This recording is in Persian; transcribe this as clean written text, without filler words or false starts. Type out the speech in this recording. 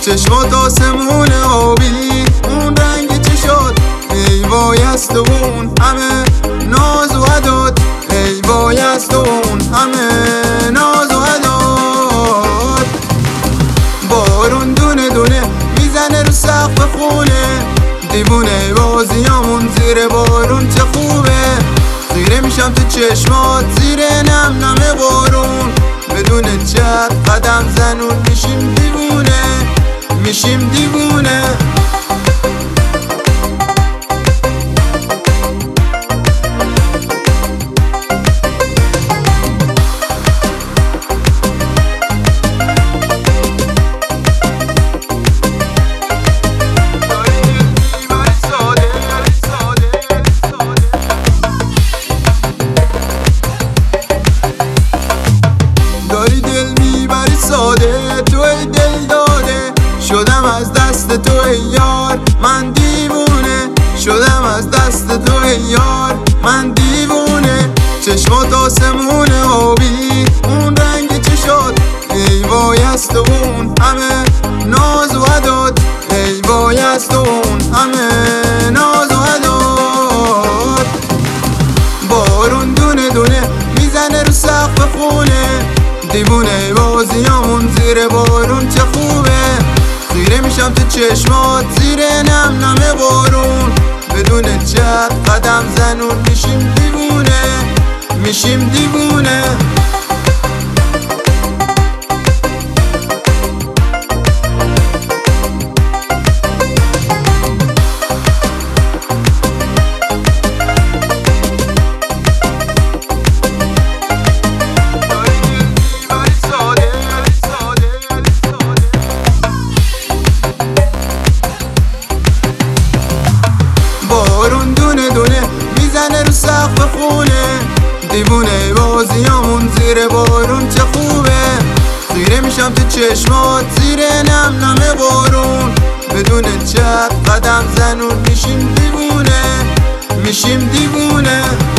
چشمات آسمون آبی، اون رنگ چی شد؟ ای وای از تو اون همه ناز و عداد، ای وای از تو اون همه ناز و عداد. بارون دونه دونه میزنه رو سقف خونه، دیوونه بازیامون زیر بارون چه خوبه. خیره میشم تو چشمات زیر نم نم بارون، بدون چت قدم زنون میشیم دیوونه، میشیم دیوونه. داری دل میبری ساده، توی دل داده، شدم از دست تو ای یار من دیوونه، شدم از دست تو ای یار من دیوونه. چشمات آسمون آبی، اون رنگ چی شد؟ ای وای از تو اون همه ناز و عداد، ای وای از تو اون همه ناز و عداد. بارون دونه دونه میزنه رو سقف خونه، دیوونه بازیامون زیر بارون چه خوبه. خیره میشم تو چشمات زیر نم نم بارون، بدون چت قدم زنون میشیم دیوونه، میشیم دیوونه. بارون دونه دونه میزنه رو سقف خونه، دیوونه بازیامون زیر بارون چه خوبه. خیره میشم تو چشمات زیر نم نم بارون، بدون چت قدم زنون میشیم دیوونه، میشیم دیوونه.